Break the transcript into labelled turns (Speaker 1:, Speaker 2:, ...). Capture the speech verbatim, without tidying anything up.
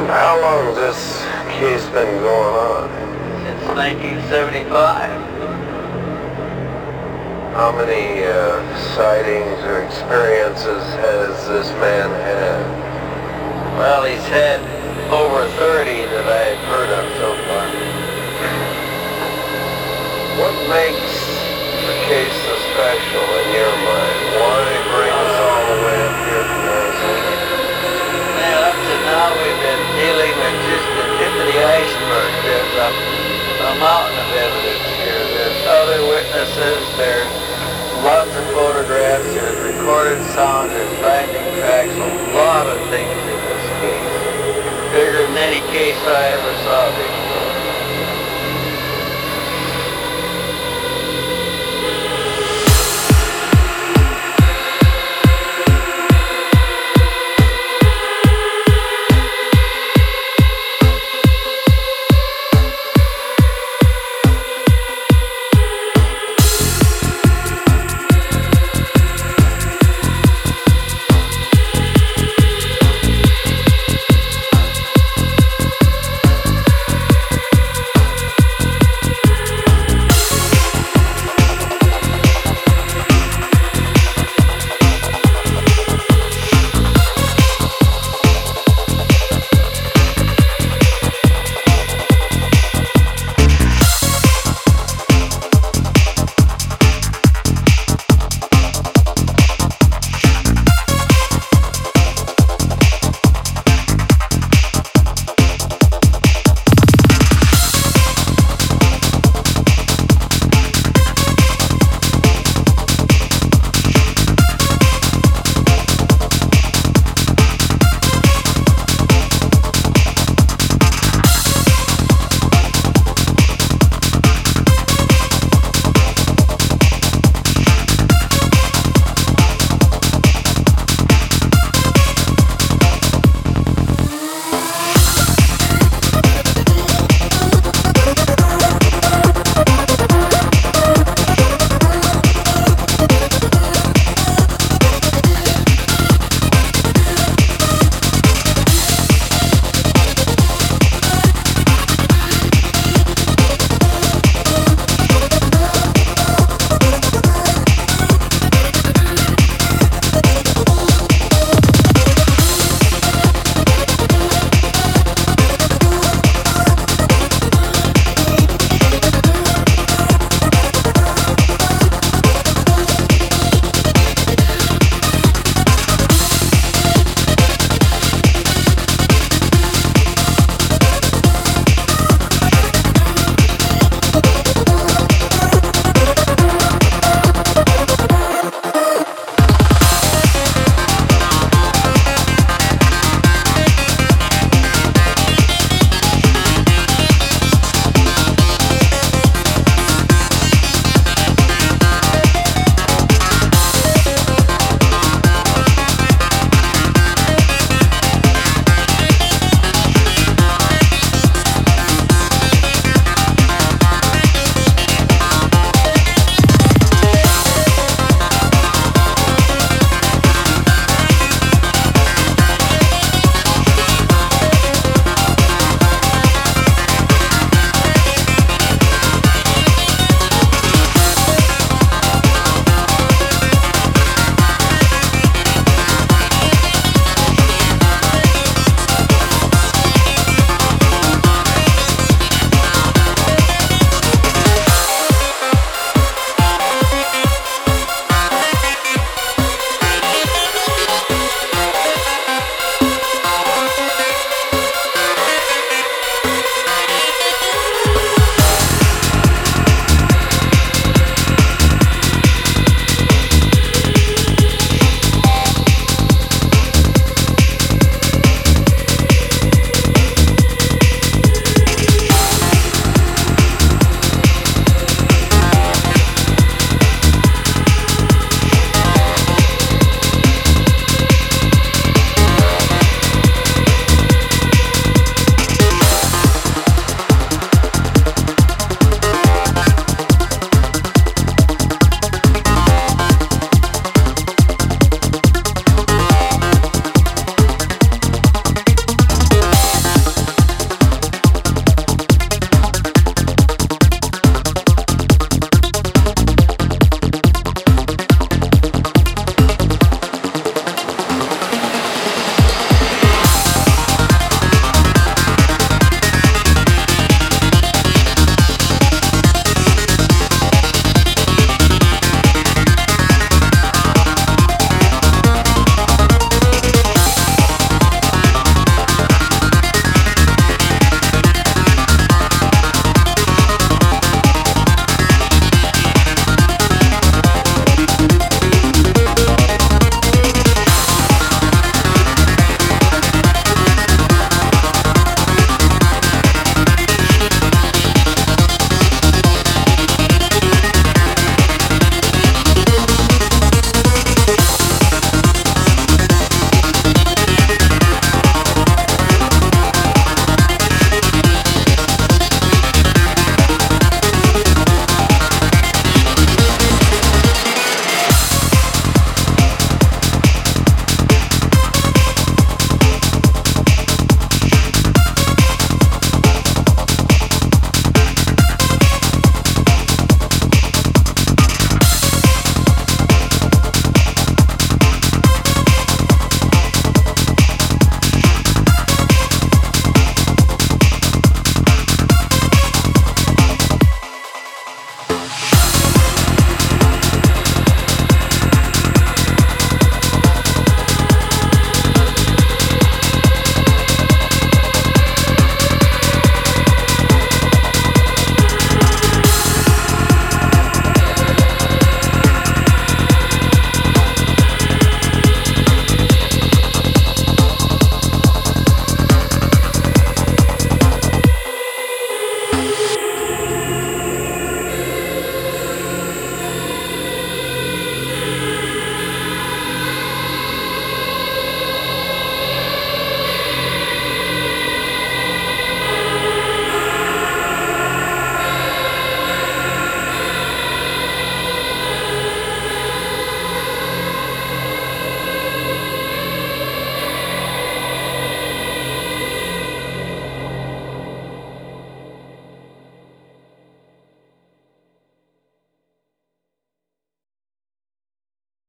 Speaker 1: How long has this case been going on?
Speaker 2: Since nineteen seventy-five.
Speaker 1: How many uh, sightings or experiences has this man had?
Speaker 2: Well, he's had over thirty that I've heard of so far.
Speaker 1: What makes the case so special in your mind? Why bring us all the way up here from Arizona?
Speaker 2: Man, up to now we've been dealing with just the tip of the iceberg. There's a, a mountain of evidence here. There's other witnesses. There's lots of photographs. There's recorded sound. There's binding tracks. A lot of things in this case. Bigger than any case I ever saw before.